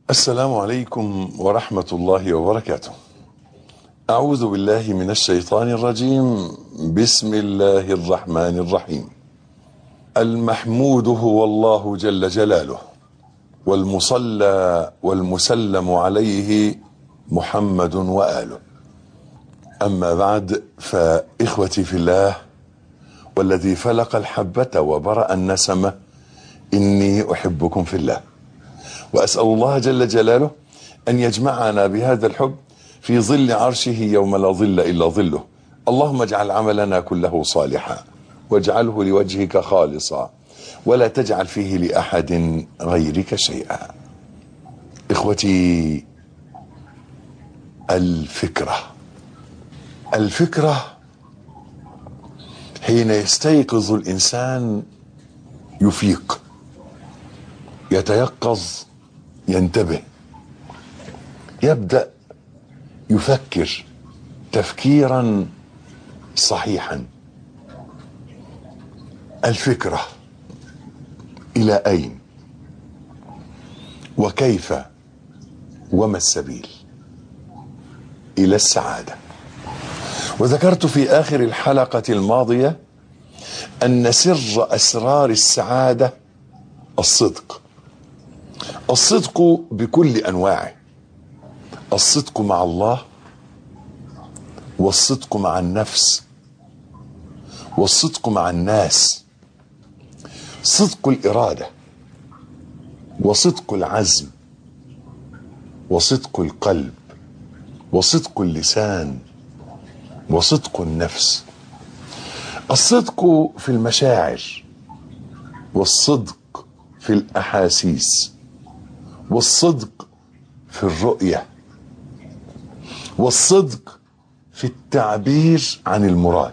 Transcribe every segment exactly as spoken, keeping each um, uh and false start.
السلام عليكم ورحمة الله وبركاته. أعوذ بالله من الشيطان الرجيم. بسم الله الرحمن الرحيم. المحمود هو الله جل جلاله، والمصلى والمسلم عليه محمد وآله. أما بعد، فإخوتي في الله، والذي فلق الحبة وبرأ النسمة، إني أحبكم في الله، وأسأل الله جل جلاله أن يجمعنا بهذا الحب في ظل عرشه يوم لا ظل إلا ظله. اللهم اجعل عملنا كله صالحا، واجعله لوجهك خالصا، ولا تجعل فيه لأحد غيرك شيئا. إخوتي، الفكرة الفكرة حين يستيقظ الإنسان يفيق، يتيقظ، ينتبه، يبدأ يفكر تفكيرا صحيحا. الفكرة إلى أين وكيف وما السبيل إلى السعادة؟ وذكرت في آخر الحلقة الماضية أن سر أسرار السعادة الصدق. الصدق بكل أنواعه، الصدق مع الله، والصدق مع النفس، والصدق مع الناس، صدق الإرادة، وصدق العزم، وصدق القلب، وصدق اللسان، وصدق النفس. الصدق في المشاعر، والصدق في الأحاسيس، والصدق في الرؤية، والصدق في التعبير عن المراد.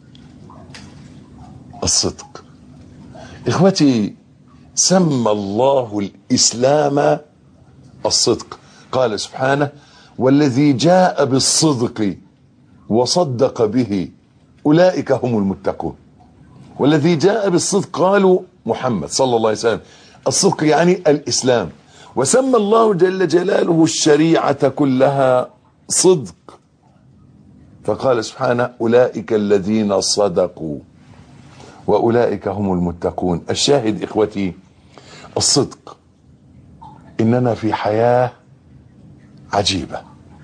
الصدق إخوتي، سمى الله الإسلام الصدق. قال سبحانه: والذي جاء بالصدق وصدق به أولئك هم المتقون. والذي جاء بالصدق قالوا محمد صلى الله عليه وسلم. الصدق يعني الإسلام. وسمى الله جل جلاله الشريعة كلها صدق، فقال سبحانه: أولئك الذين صدقوا وأولئك هم المتقون. الشاهد إخوتي، الصدق. إننا في حياة عجيبة،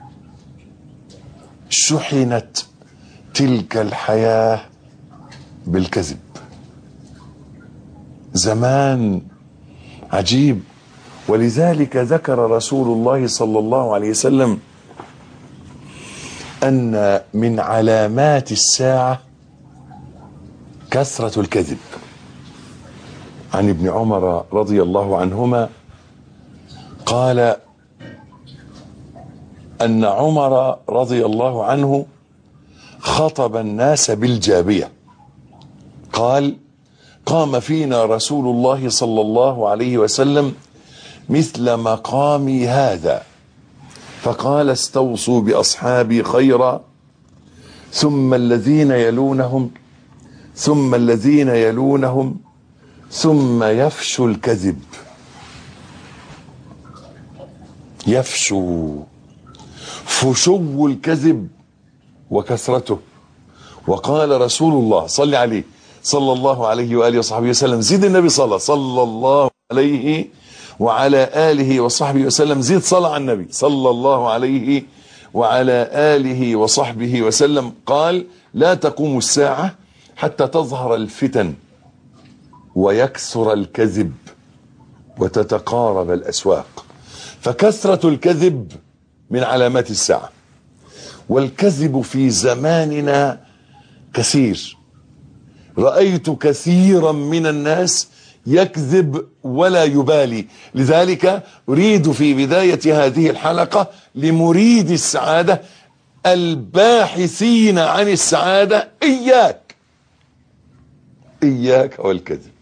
شحنت تلك الحياة بالكذب. زمان عجيب، ولذلك ذكر رسول الله صلى الله عليه وسلم أن من علامات الساعة كثرة الكذب. عن ابن عمر رضي الله عنهما قال أن عمر رضي الله عنه خطب الناس بالجابية. قال: قام فينا رسول الله صلى الله عليه وسلم مثل مقامي هذا، فقال: استوصوا بأصحابي خيرا، ثم الذين يلونهم، ثم الذين يلونهم، ثم يفشو الكذب. يفشو، فشو الكذب وكثرته. وقال رسول الله صلى عليه صلى الله عليه وآله وصحبه وسلم، زيد النبي صلى صلى الله عليه وعلى آله وصحبه وسلم، زيد صلى على النبي صلى الله عليه وعلى آله وصحبه وسلم. قال: لا تقوم الساعة حتى تظهر الفتن ويكثر الكذب وتتقارب الأسواق. فكثرة الكذب من علامات الساعة، والكذب في زماننا كثير. رأيت كثيرا من الناس يكذب ولا يبالي. لذلك أريد في بداية هذه الحلقة لمريد السعادة، الباحثين عن السعادة: إياك إياك والكذب.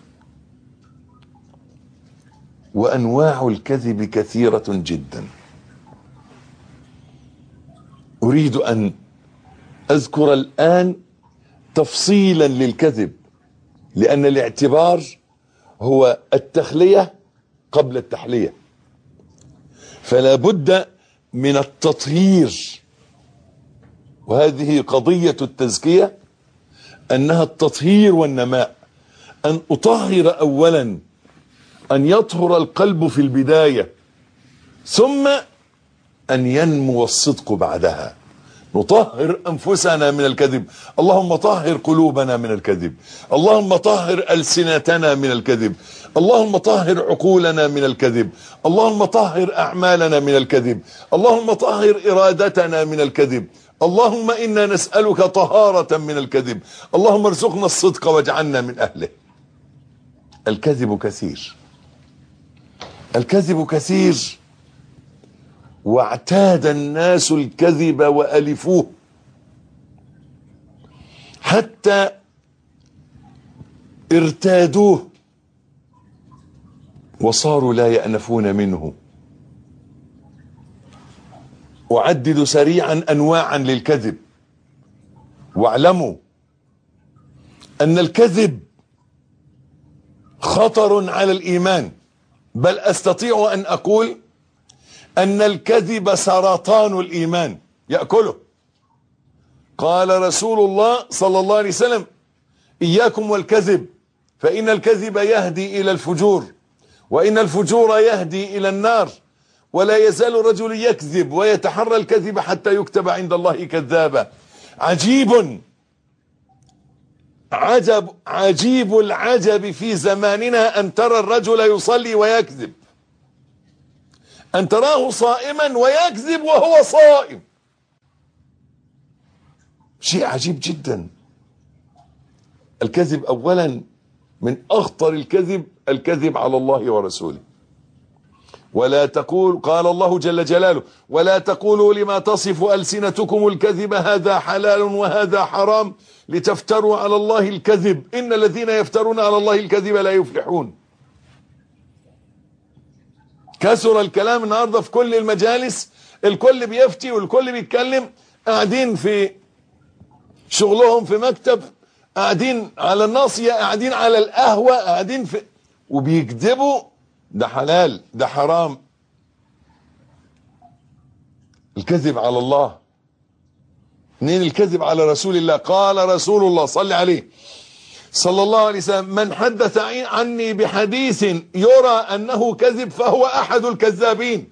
وأنواع الكذب كثيرة جدا. أريد أن أذكر الآن تفصيلا للكذب، لأن الاعتبار هو التخلية قبل التحلية. فلا بد من التطهير، وهذه قضية التزكية، أنها التطهير والنماء. أن أطهر أولا، أن يطهر القلب في البداية، ثم أن ينمو الصدق بعدها. نطهر أنفسنا من الكذب، اللهم طهر قلوبنا من الكذب، اللهم طهر ألسنتنا من الكذب، اللهم طهر عقولنا من الكذب، اللهم طهر أعمالنا من الكذب، اللهم طهر إرادتنا من الكذب، اللهم إنا نسألك طهارة من الكذب، اللهم ارزقنا الصدق واجعلنا من أهله. الكذب كثير، الكذب كثير، واعتاد الناس الكذب وألفوه حتى ارتادوه وصاروا لا يأنفون منه. أعدد سريعا أنواعا للكذب، واعلموا أن الكذب خطر على الإيمان، بل أستطيع أن أقول أن الكذب سرطان الإيمان يأكله. قال رسول الله صلى الله عليه وسلم: إياكم والكذب، فإن الكذب يهدي إلى الفجور، وإن الفجور يهدي إلى النار، ولا يزال الرجل يكذب ويتحرى الكذب حتى يكتب عند الله كذابا. عجيب عجب عجيب العجب في زماننا أن ترى الرجل يصلي ويكذب، أن تراه صائما ويكذب وهو صائم. شيء عجيب جدا. الكذب أولا من أخطر الكذب الكذب على الله ورسوله. ولا تقول، قال الله جل جلاله: ولا تقولوا لما تصف ألسنتكم الكذب هذا حلال وهذا حرام لتفتروا على الله الكذب إن الذين يفترون على الله الكذب لا يفلحون. كثر الكلام النهارده في كل المجالس، الكل بيفتي والكل بيتكلم، قاعدين في شغلهم في مكتب، قاعدين على الناصية، قاعدين على القهوة، قاعدين في وبيكذبوا. ده حلال، ده حرام. الكذب على الله. منين الكذب على رسول الله؟ قال رسول الله صلى عليه صلى الله عليه وسلم: من حدث عني بحديث يرى أنه كذب فهو أحد الكذابين.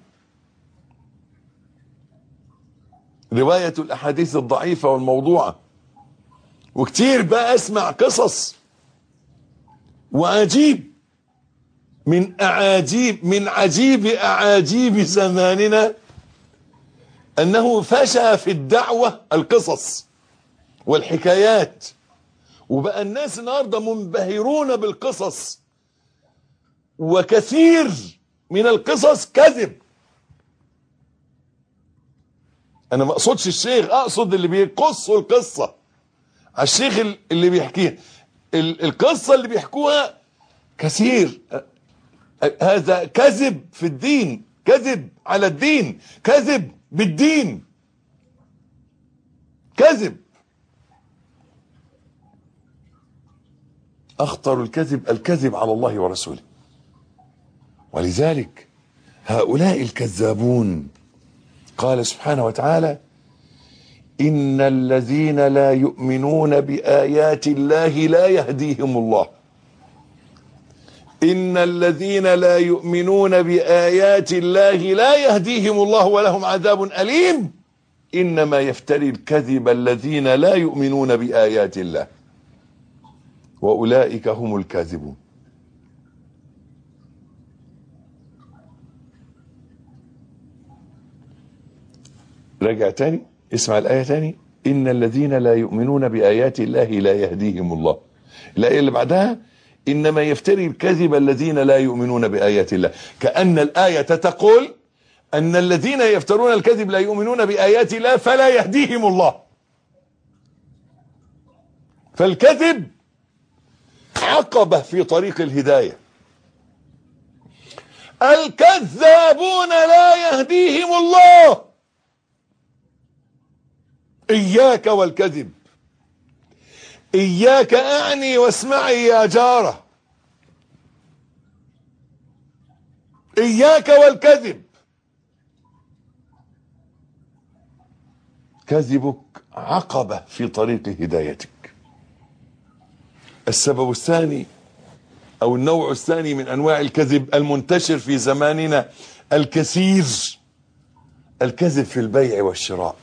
رواية الأحاديث الضعيفة والموضوعة. وكتير بقى أسمع قصص وعجيب من أعاجيب من عجيب أعاجيب زماننا أنه فشى في الدعوة القصص والحكايات، وبقى الناس النهارده منبهرون بالقصص، وكثير من القصص كذب. أنا ما أقصدش الشيخ، أقصد اللي بيقصوا القصة. على الشيخ اللي بيحكيها، القصة اللي بيحكوها كثير. هذا كذب في الدين، كذب على الدين، كذب بالدين، كذب. أخطر الكذب الكذب على الله ورسوله. ولذلك هؤلاء الكذابون قال سبحانه وتعالى: إن الذين لا يؤمنون بآيات الله لا يهديهم الله. إن الذين لا يؤمنون بآيات الله لا يهديهم الله ولهم عذاب أليم. إنما يفتري الكذب الذين لا يؤمنون بآيات الله وأولئك هم الكاذبون. رجع تاني، اسمع الآية تاني: إن الذين لا يؤمنون بآيات الله لا يهديهم الله. الآية اللي بعدها: إنما يفتري الكذب الذين لا يؤمنون بآيات الله. كأن الآية تقول أن الذين يفترون الكذب لا يؤمنون بآيات الله فلا يهديهم الله. فالكذب عقبة في طريق الهداية. الكذابون لا يهديهم الله. إياك والكذب. إياك أعني واسمعي يا جارة. إياك والكذب. كذبك عقبة في طريق هدايتك. السبب الثاني أو النوع الثاني من أنواع الكذب المنتشر في زماننا الكثير، الكذب في البيع والشراء.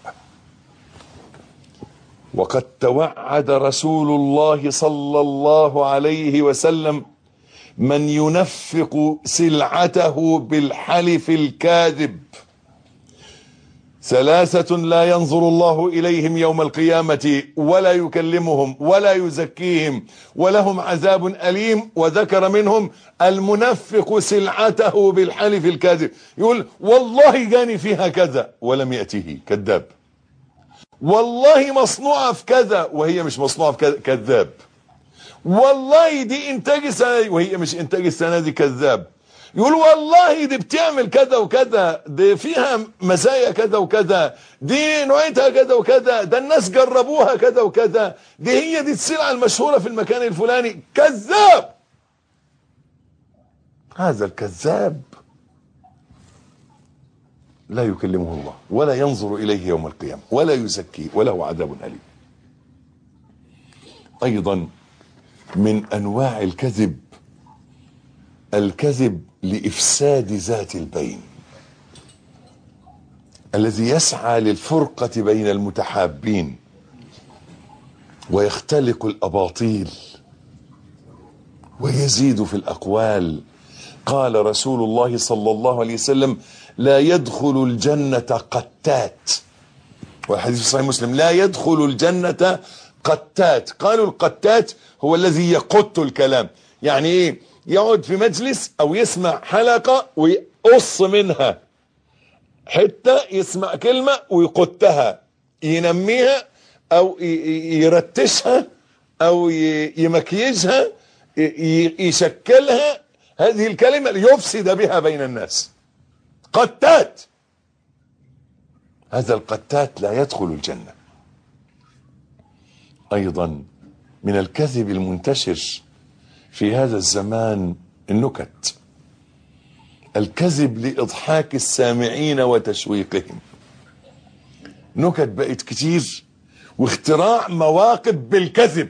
وقد توعد رسول الله صلى الله عليه وسلم من ينفق سلعته بالحلف الكاذب: ثلاثة لا ينظر الله إليهم يوم القيامة ولا يكلمهم ولا يزكيهم ولهم عذاب أليم. وذكر منهم المنفق سلعته بالحلف الكاذب، يقول والله جاني فيها كذا ولم يأتيه، كذاب. والله مصنوعة في كذا وهي مش مصنوعة في كذا، كذاب. والله دي إنتاج السنة وهي مش إنتاج السنة دي، كذاب. يقول والله دي بتعمل كذا وكذا، دي فيها مزايا كذا وكذا، دي نوعيتها كذا وكذا، ده الناس جربوها كذا وكذا، دي هي دي السلعة المشهورة في المكان الفلاني. كذاب. هذا الكذاب لا يكلمه الله ولا ينظر إليه يوم القيامة ولا يزكيه وله عذاب أليم. أيضا من أنواع الكذب الكذب لإفساد ذات البين، الذي يسعى للفرقة بين المتحابين ويختلق الأباطيل ويزيد في الأقوال. قال رسول الله صلى الله عليه وسلم: لا يدخل الجنة قتات. والحديث صحيح مسلم: لا يدخل الجنة قتات. قالوا القتات هو الذي يقت الكلام، يعني ايه؟ يقعد في مجلس او يسمع حلقة ويقص منها حتى، يسمع كلمة ويقتها، ينميها او يرتشها او يمكيجها، يشكلها هذه الكلمة ليفسد بها بين الناس. قتات. هذا القتات لا يدخل الجنة. ايضا من الكذب المنتشر في هذا الزمان النكت، الكذب لإضحاك السامعين وتشويقهم. نكت بقت كتير واختراع مواقف بالكذب.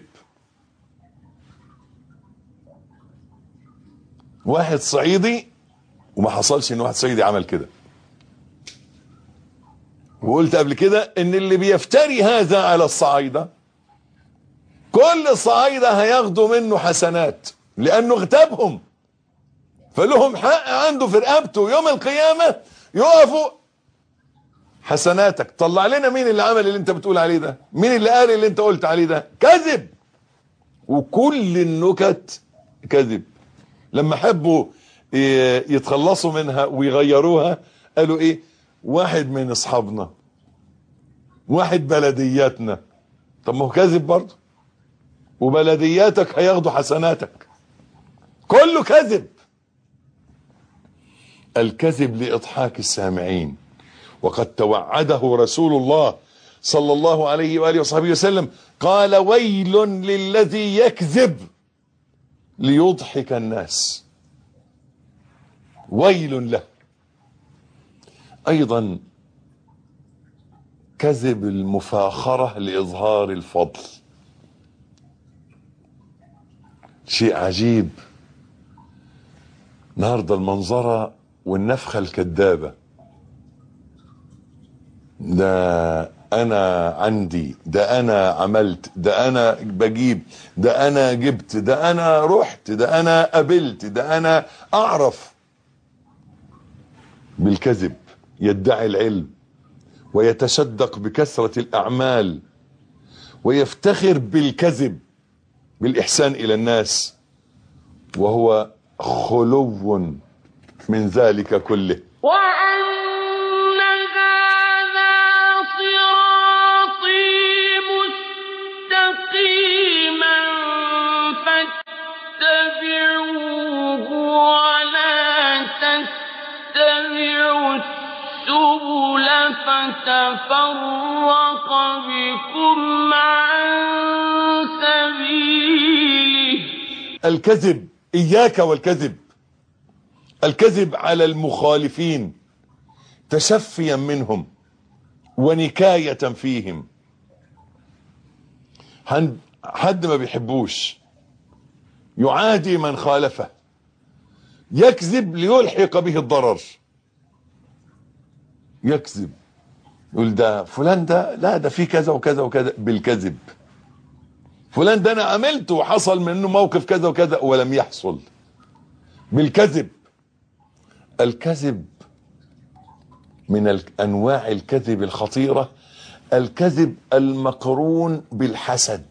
واحد صعيدي، وما حصلش ان واحد صعيدي عمل كده، وقلت قبل كده ان اللي بيفتري هذا على الصعايدة كل الصعايدة هياخدوا منه حسنات لانه اغتابهم، فلهم حق عنده في رقبته يوم القيامة يقفوا حسناتك. طلع لنا مين اللي عمل اللي انت بتقول عليه ده، مين اللي قال اللي انت قلت عليه ده. كذب. وكل النكت كذب. لما حبوا يتخلصوا منها ويغيروها قالوا ايه؟ واحد من اصحابنا، واحد بلدياتنا. طب ما هو كذب برضه، وبلدياتك هياخدوا حسناتك. كله كذب. الكذب لإضحاك السامعين. وقد توعده رسول الله صلى الله عليه وآله وصحبه وسلم، قال: ويل للذي يكذب ليضحك الناس. ويل له. ايضا كذب المفاخرة لإظهار الفضل. شيء عجيب النهارده، المنظرة والنفخة الكذابة. ده انا عندي، ده انا عملت، ده انا بجيب، ده انا جبت، ده انا رحت، ده انا قابلت، ده انا اعرف. بالكذب يدعي العلم ويتشدق بكثرة الاعمال ويفتخر بالكذب بالاحسان الى الناس، وهو خلو من ذلك كله. فتفرق بكم عن سبيله. الكذب، إياك والكذب. الكذب على المخالفين تشفيا منهم ونكاية فيهم. حد ما بيحبوش، يعادي من خالفه، يكذب ليلحق به الضرر. يكذب، يقول ده فلان ده لا ده في كذا وكذا وكذا، بالكذب. فلان ده انا عملت وحصل منه موقف كذا وكذا ولم يحصل، بالكذب. الكذب من انواع الكذب الخطيرة الكذب المقرون بالحسد،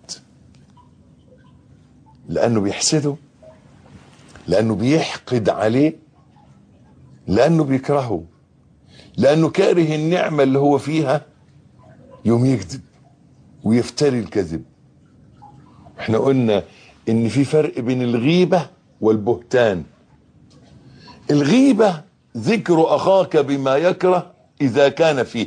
لانه بيحسده، لانه بيحقد عليه، لانه بيكرهه، لانه كاره النعمة اللي هو فيها، يوم يكذب ويفتري الكذب. احنا قلنا ان في فرق بين الغيبة والبهتان. الغيبة ذكر اخاك بما يكره اذا كان فيه.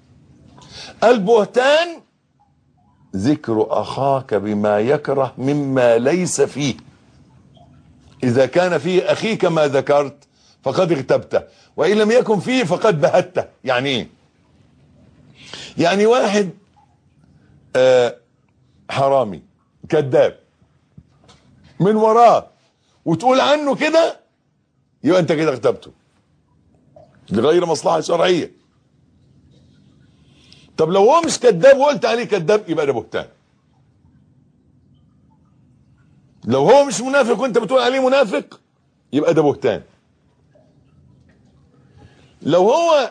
البهتان ذكر اخاك بما يكره مما ليس فيه. اذا كان فيه اخيك ما ذكرت فقد اغتبته، وان لم يكن فيه فقد بهته. يعني ايه؟ يعني واحد آه حرامي كذاب من وراه وتقول عنه كده، يبقى انت كده اغتبته لغير مصلحة شرعية. طب لو هو مش كذاب وقلت عليه كذاب، يبقى ده بهتان. لو هو مش منافق وانت بتقول عليه منافق، يبقى ده بهتان. لو هو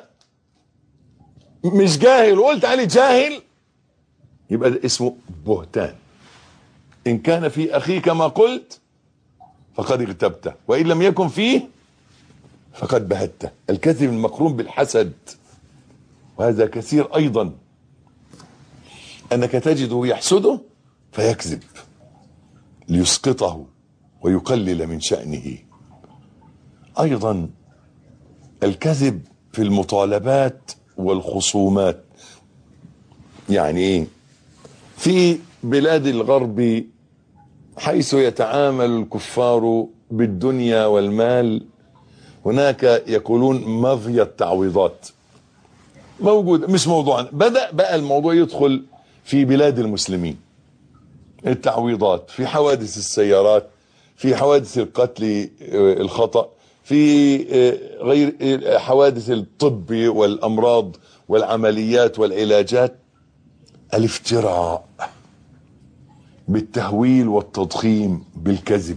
مش جاهل وقلت عليه جاهل، يبقى ده اسمه بهتان. ان كان في اخيك ما قلت فقد اغتبته، وان لم يكن فيه فقد بهته. الكذب المقرون بالحسد، وهذا كثير ايضا، انك تجده يحسده فيكذب ليسقطه ويقلل من شأنه. ايضا الكذب في المطالبات والخصومات. يعني ايه؟ في بلاد الغرب حيث يتعامل الكفار بالدنيا والمال، هناك يقولون مضي التعويضات موجود. مش موضوعا، بدأ بقى الموضوع يدخل في بلاد المسلمين. التعويضات في حوادث السيارات، في حوادث القتل الخطأ، في غير حوادث الطب والأمراض والعمليات والعلاجات. الافتراء بالتهويل والتضخيم بالكذب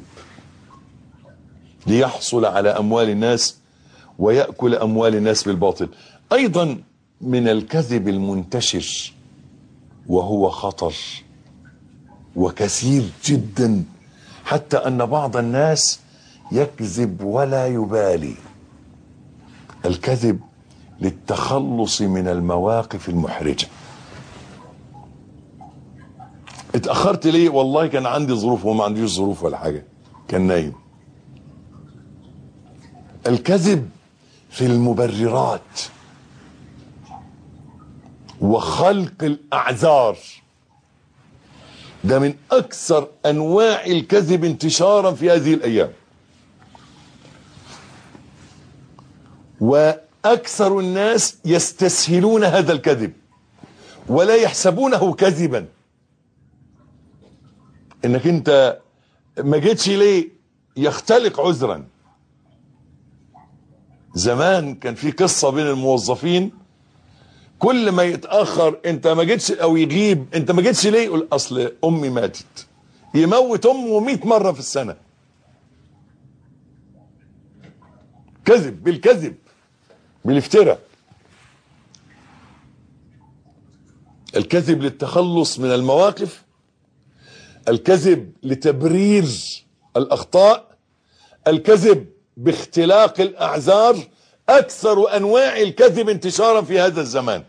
ليحصل على أموال الناس ويأكل أموال الناس بالباطل. أيضا من الكذب المنتشر وهو خطر وكثير جدا، حتى أن بعض الناس يكذب ولا يبالي. الكذب للتخلص من المواقف المحرجة. اتأخرت ليه؟ والله كان عندي ظروف، وما عنديش ظروف ولا حاجة، كان نايم. الكذب في المبررات وخلق الأعذار، ده من أكثر أنواع الكذب انتشارا في هذه الأيام. وأكثر الناس يستسهلون هذا الكذب ولا يحسبونه كذبا. انك انت ما جيتش ليه، يختلق عذرا. زمان كان في قصة بين الموظفين، كل ما يتأخر انت ما جيتش او يغيب انت ما جيتش ليه، يقول اصل امي ماتت. يموت امه مئة مرة في السنة. كذب بالكذب بالافتراء. الكذب للتخلص من المواقف، الكذب لتبرير الأخطاء، الكذب باختلاق الأعذار. أكثر أنواع الكذب انتشارا في هذا الزمان.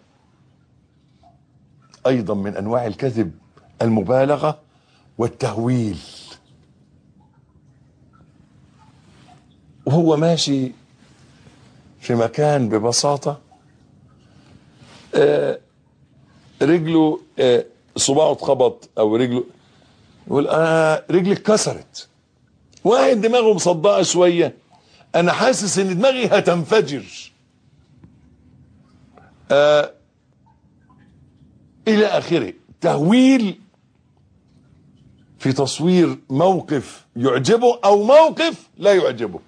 أيضا من أنواع الكذب المبالغة والتهويل. وهو ماشي في مكان ببساطة، آه رجله آه صباعه اتخبط أو رجله، يقول آه رجلي اتكسرت. واحد دماغه مصدقه شويه، انا حاسس ان دماغي هتنفجر. آه الى اخره. تهويل في تصوير موقف يعجبه او موقف لا يعجبه،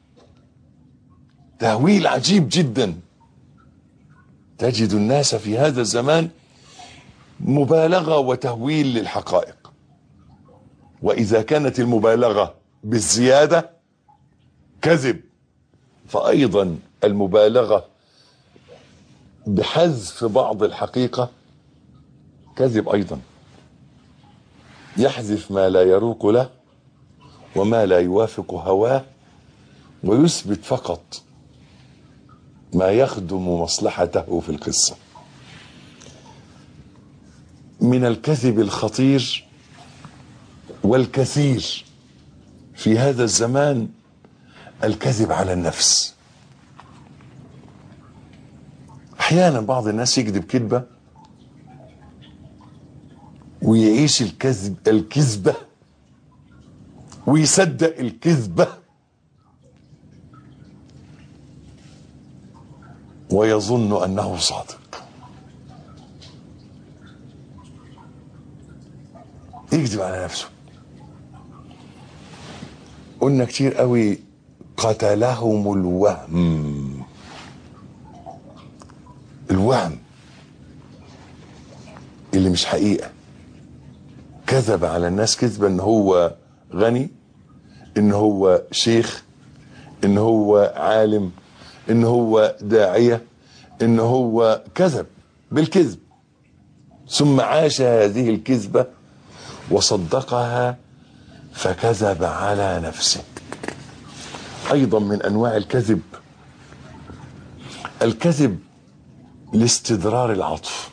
تهويل عجيب جدا. تجد الناس في هذا الزمان مبالغة وتهويل للحقائق، وإذا كانت المبالغة بالزيادة كذب، فأيضا المبالغة بحذف بعض الحقيقة كذب أيضا. يحذف ما لا يروق له وما لا يوافق هواه، ويثبت فقط ما يخدم مصلحته في القصة. من الكذب الخطير والكثير في هذا الزمان الكذب على النفس. احيانا بعض الناس يكذب كذبة ويعيش الكذب الكذبة ويصدق الكذبة ويظن انه صادق. يكذب على نفسه. قلنا كتير قوي قتلهم الوهم. الوهم اللي مش حقيقة. كذب على الناس كذبة ان هو غني، ان هو شيخ، ان هو عالم، ان هو داعية، ان هو كذب بالكذب، ثم عاش هذه الكذبة وصدقها فكذب على نفسه. ايضا من انواع الكذب الكذب لاستدرار العطف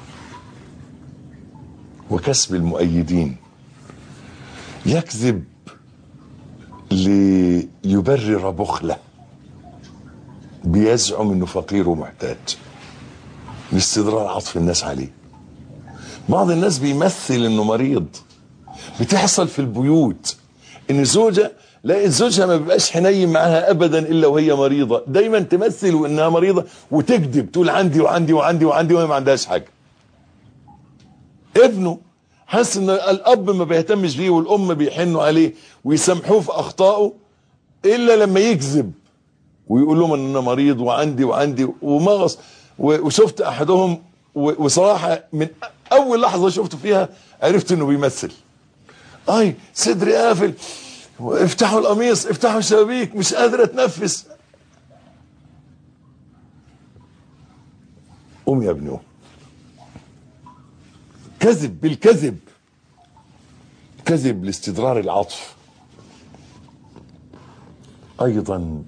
وكسب المؤيدين. يكذب ليبرر بخله، بيزعم انه فقير ومحتاج لاستدرار عطف الناس عليه. بعض الناس بيمثل انه مريض. بتحصل في البيوت ان زوجة لا زوجها ما بيبقاش حنين معاها ابدا الا وهي مريضة، دايما تمثل انها مريضة وتكذب تقول عندي وعندي وعندي وعندي وهي ما عندهاش حاجة. ابنه حاسس ان الاب ما بيهتمش بيه والام بيحنوا عليه ويسامحوه في اخطائه الا لما يكذب ويقول لهم ان انا مريض وعندي وعندي ومغص. وشفت احدهم وصراحة من اول لحظة شفته فيها عرفت انه بيمثل. اي صدري قافل، افتحوا القميص، افتحوا الشبابيك، مش قادر اتنفس. قوم يا ابني. كذب بالكذب. كذب لاستدرار العطف. ايضا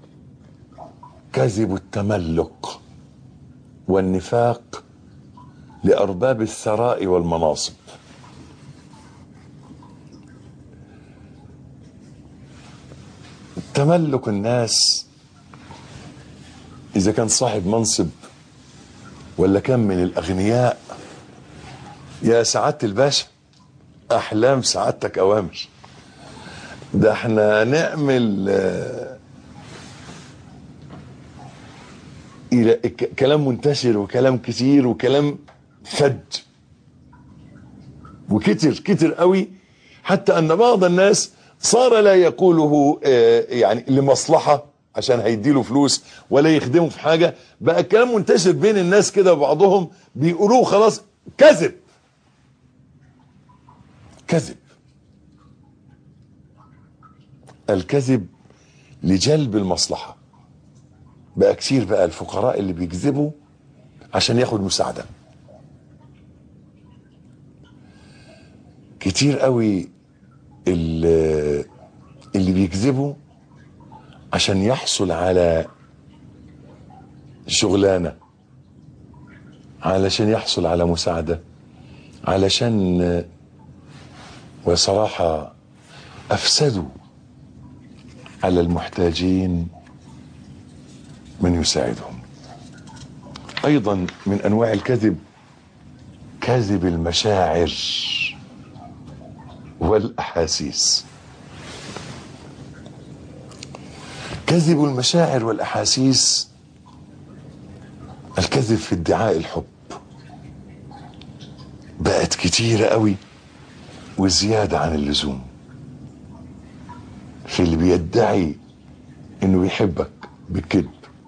كذب التملك والنفاق لارباب الثراء والمناصب. تملك الناس اذا كان صاحب منصب ولا كان من الاغنياء. يا سعادة الباشا، احلام سعادتك اوامر. ده احنا نعمل آه الى كلام منتشر وكلام كتير وكلام فج وكتر كتر قوي، حتى ان بعض الناس صار لا يقوله آه يعني لمصلحة عشان هيديله فلوس ولا يخدمه في حاجة. بقى الكلام منتشر بين الناس كده، وبعضهم بيقولوه خلاص كذب. كذب. الكذب لجلب المصلحة. بقى كتير بقى الفقراء اللي بيكذبوا عشان ياخد مساعدة. كتير قوي اللي, اللي بيكذبوا عشان يحصل على شغلانة، علشان يحصل على مساعدة، علشان وصراحة أفسدوا على المحتاجين من يساعدهم. أيضا من أنواع الكذب كذب المشاعر والأحاسيس. كذب المشاعر والأحاسيس الكذب في ادعاء الحب. بقت كتيرة قوي وزيادة عن اللزوم في اللي بيدعي انه بيحبك بالكذب.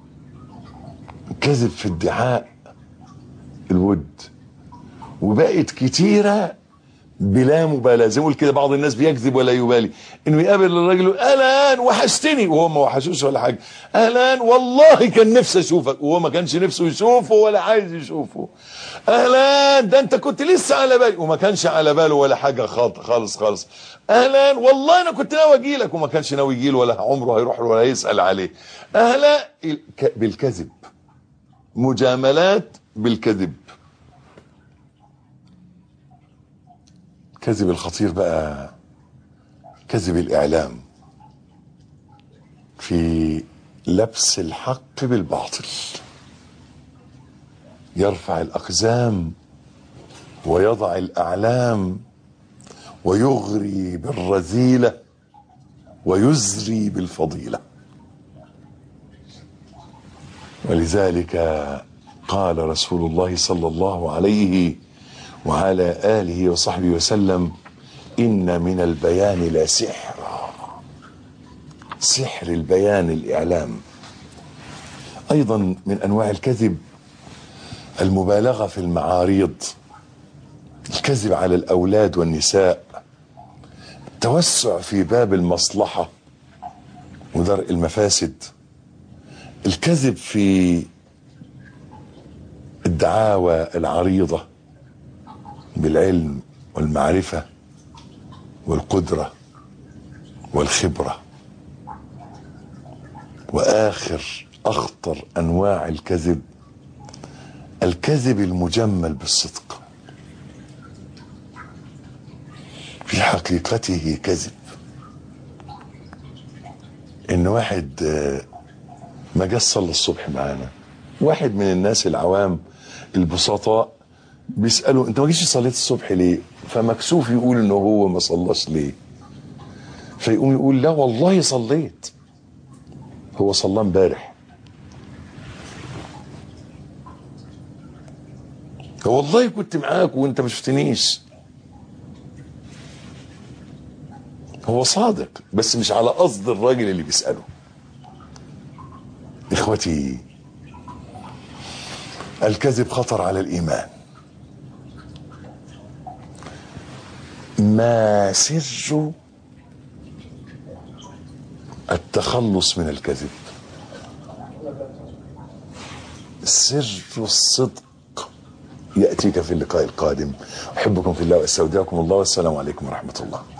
كذب في ادعاء الود، وبقت كتيرة بلا مبالاة. زي ما قلت كده بعض الناس بيكذب ولا يبالي، انه يقابل الراجل اهلا وحشتني وهو ما وحشوش ولا حاجه، اهلا والله كان نفسي اشوفك وهو ما كانش نفسه يشوفه ولا عايز يشوفه، اهلا ده انت كنت لسه على بالي وما كانش على باله ولا حاجه خالص خالص، اهلا والله انا كنت ناوي اجي لك وما كانش ناوي يجي له ولا عمره هيروح له ولا يسال عليه. اهلا بالكذب، مجاملات بالكذب. كذب الخطير بقى كذب الإعلام في لبس الحق بالباطل، يرفع الأقزام ويضع الأعلام ويغري بالرذيلة ويزري بالفضيلة. ولذلك قال رسول الله صلى الله عليه وعلى آله وصحبه وسلم: إن من البيان لسحرا. سحر البيان الإعلام. أيضا من أنواع الكذب المبالغة في المعاريض، الكذب على الأولاد والنساء، التوسع في باب المصلحة ودرء المفاسد، الكذب في الدعاوى العريضة بالعلم والمعرفة والقدرة والخبرة. وآخر أخطر أنواع الكذب الكذب المجمل بالصدق، في حقيقته كذب. إن واحد ما جاش صلى الصبح معانا، واحد من الناس العوام البسطاء بيسأله انت ما جيتش صليت الصبح ليه؟ فمكسوف يقول انه هو ما صلاش ليه، فيقوم يقول لا والله صليت، هو صلى امبارح. والله كنت معاك وانت ما شفتنيش. هو صادق بس مش على قصد الراجل اللي بيسأله. اخوتي، الكذب خطر على الإيمان. ما سر التخلص من الكذب؟ سر الصدق يأتيك في اللقاء القادم. أحبكم في الله وأستودعكم الله، والسلام عليكم ورحمة الله.